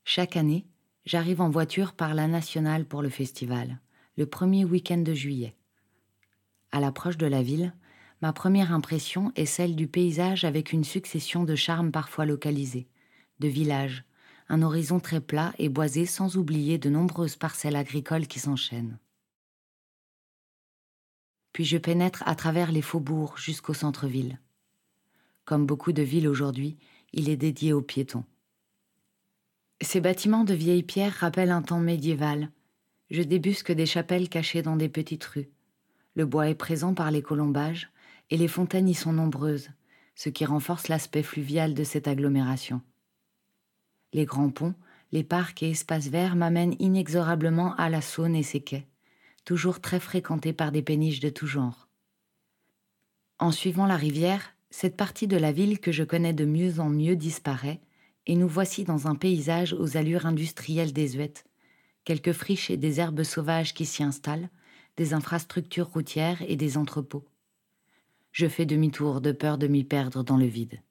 Chaque année, j'arrive en voiture par la nationale pour le festival, le premier week-end de juillet. À l'approche de la ville, ma première impression est celle du paysage avec une succession de charmes parfois localisés, de villages, un horizon très plat et boisé sans oublier de nombreuses parcelles agricoles qui s'enchaînent. Puis je pénètre à travers les faubourgs jusqu'au centre-ville. Comme beaucoup de villes aujourd'hui, il est dédié aux piétons. Ces bâtiments de vieilles pierres rappellent un temps médiéval. Je débusque des chapelles cachées dans des petites rues. Le bois est présent par les colombages et les fontaines y sont nombreuses, ce qui renforce l'aspect fluvial de cette agglomération. Les grands ponts, les parcs et espaces verts m'amènent inexorablement à la Saône et ses quais, toujours très fréquentés par des péniches de tout genre. En suivant la rivière, cette partie de la ville que je connais de mieux en mieux disparaît, et nous voici dans un paysage aux allures industrielles désuètes, quelques friches et des herbes sauvages qui s'y installent, des infrastructures routières et des entrepôts. Je fais demi-tour de peur de m'y perdre dans le vide.